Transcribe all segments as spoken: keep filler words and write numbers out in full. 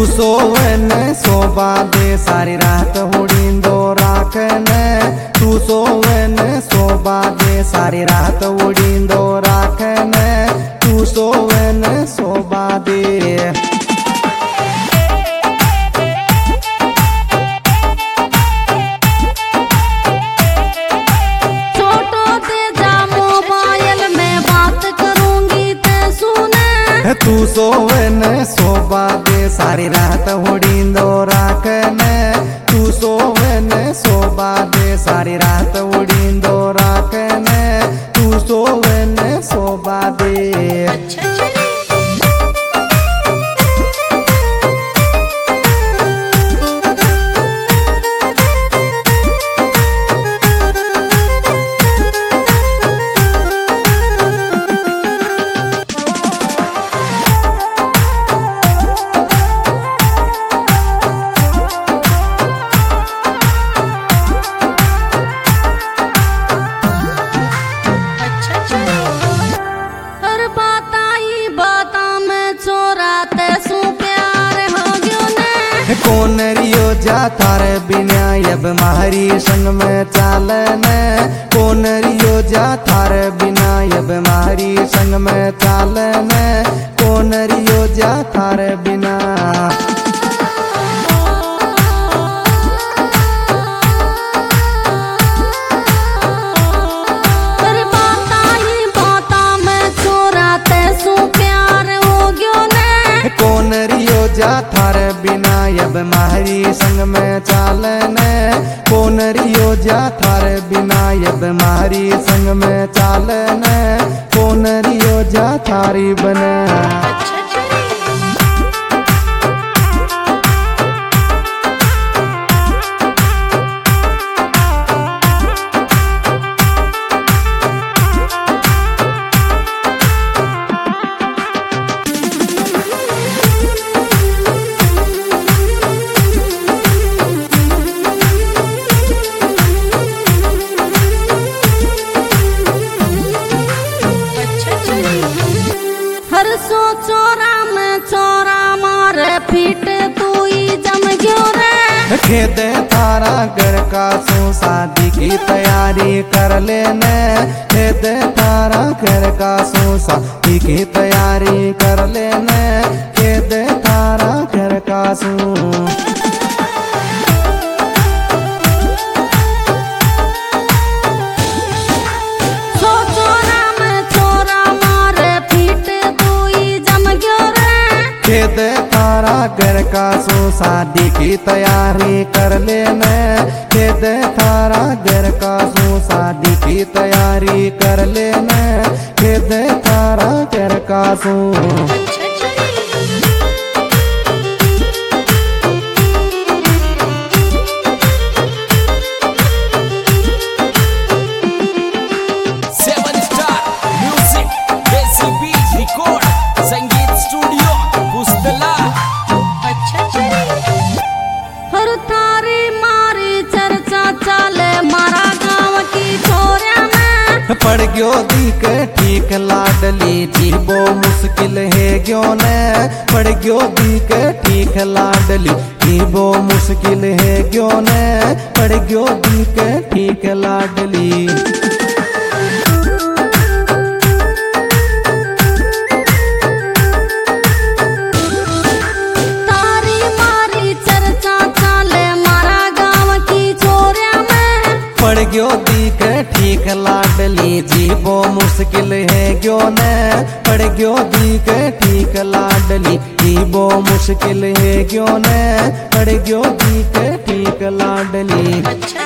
तू सोवे ने सोबा दे सारी रात उड़ींदो राखने। तू सोवे ने सोबा दे सारी रात उड़ींदो राखने। तू सोवे ने सोबा दे। तू सोवे ने सोबा दे सारी रात उड़ींदो राखने। तू सोवे ने सोबा दे सारी रात उड़ींदो राखने। तू सोवे ने सोबा दे। अच्छा कौन रियो जा थारे बिना अब मारी संग में चालने। कौन रियो जा थारे बिना अब मारी संग में चालने। कौन रियो जा थारे बिना। कौन रियो जा थारे बिना अब मारी संग में चालने। कौन रियो जा थारे बिना अब मारी संग में चालने। कौन रियो जा थारी बने। फिट तू ही जम गयो रे। खेद थारा घर का सो शादी की तैयारी कर लेने। खेद थारा घर का सो शादी की तैयारी कर लेने। खेद थारा घर का सो। खेद थारा घर का सो शादी की तैयारी कर लेने। खेद थारा घर का सो शादी की तैयारी कर लेने। खेद थारा घर का सो। पड़ गयो दी के ठीक लाडली जीबो मुश्किल है गयो ने। पड़ गयो दी के ठीक लाडली जीबो मुश्किल है गयो ने। पड़ गयो दी के ठीक लाडली। पड़ गयो दी के ठीक लाडली जीबो मुश्किल है गयो ने। पड़ गयो दी के ठीक लाडली जीबो मुश्किल है गयो ने। पड़ गयो दी के ठीक लाडली। अच्छा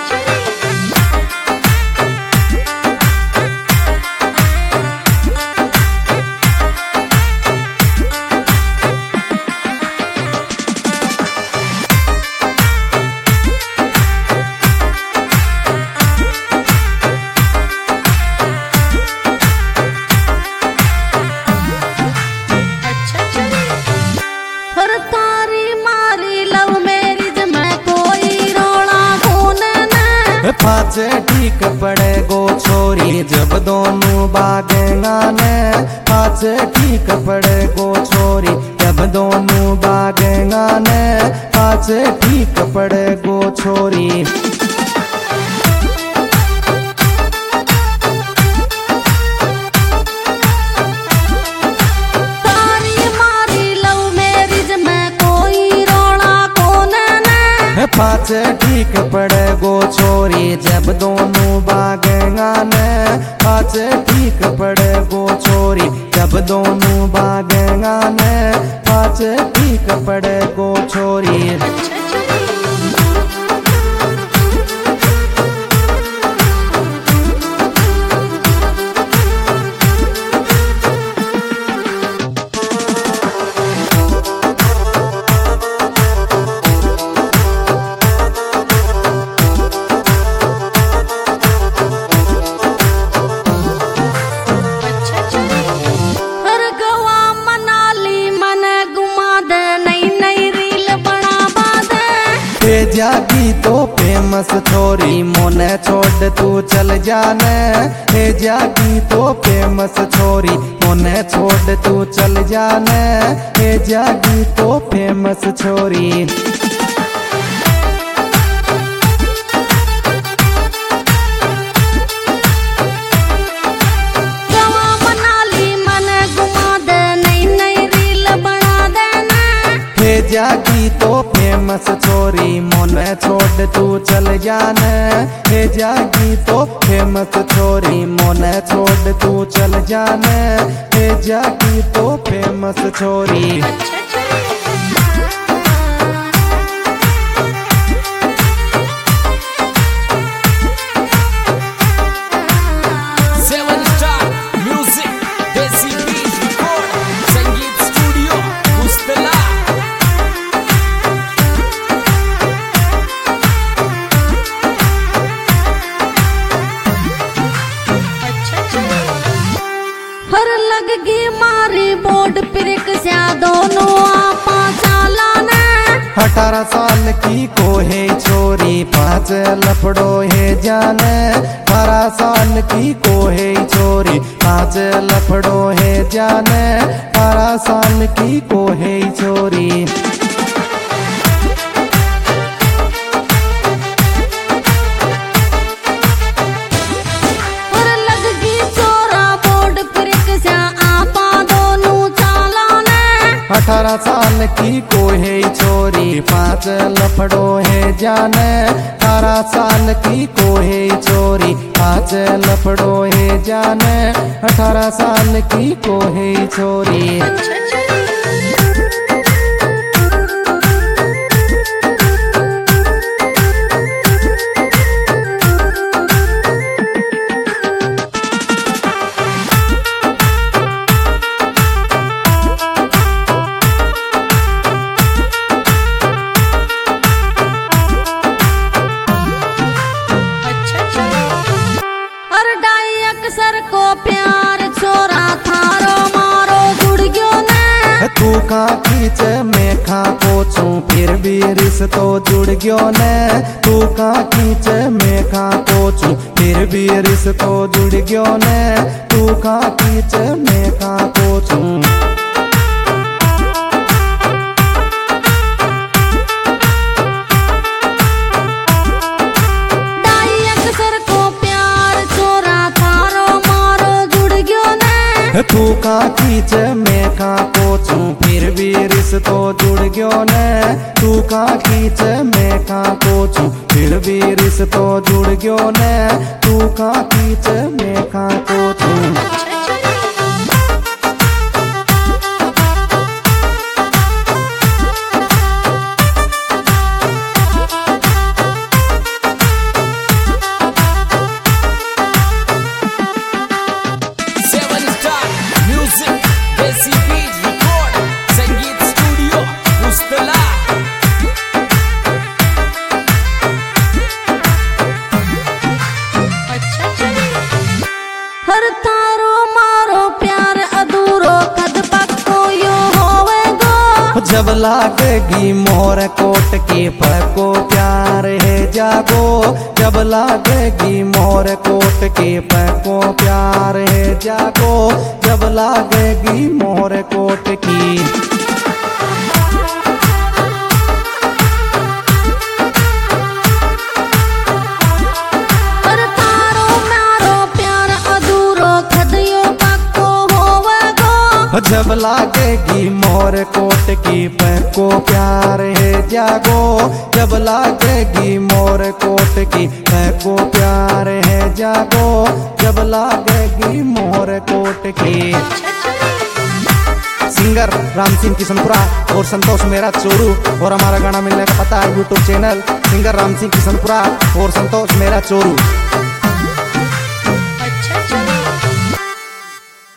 फाचे ठीक पड़े गो छोरी जब दोनों बागेंगा ने। फाचे ठीक पड़े गो छोरी जब दोनों बाग बागेगा ने पाछे ठीक पड़े गो छोरी। पाछे ठीक पड़े गो छोरी जब दोनों बागेगा ने पाछे ठीक पड़े गो छोरी जब दोनों बागेगा ने पाछे ठीक पड़े गो छोरी। जागी तो फेमस छोरी मोने छोड़ तू चल जाने हे जागी तो फेमस छोरी मोने छोड़ तू चल जाने हे जागी तो फेमस छोरी। जागी तो फेमस छोरी मोने छोड़ तू चल जाने हे जागी तो फेमस छोरी मोने छोड़ तू चल जाने हे जागी तो फेमस छोरी। अठारह साल की को है छोरी पाँच लफड़ो है जाने अठारह साल की को है छोरी पाँच लफड़ो है जाने अठारह साल की को है छोरी। अठारह साल की को है छोरी पाँच लफड़ो है जाने अठारह साल की को है छोरी पाँच लफड़ो है जाने अठारह साल की को है छोरी। तू का खींच मैं खा कोचू फिर भी रिश्तो जुड़ गयो ने तू का खींच मैं खा कोचू फिर भी रिश्तो जुड़ गयो ने तू का खींच मैं खा कोचू। तू का खींच मैं का कोचू फिर भी रिश्तो जुड़ गयो ने तू का खींच मैं का कोचू फिर भी रिश्तो जुड़ गयो ने तू का खींच मैं का कोचू। जब लागेगी मोर कोट की पको प्यार है जागो जब लागेगी मोर कोट की पको प्यार है जागो जब लागेगी मोर कोट की। जब लागेगी मोर कोट की को प्यार है जागो, जब लागेगी मोर कोट की को प्यार है जागो, जब लागेगी मोर कोट की। सिंगर राम सिंह किशनपुरा और संतोष मेरा चोरू, और हमारा गाना मिलने का पता है YouTube channel singer Ram Singh Kishanpura और संतोष मेरा चोरू।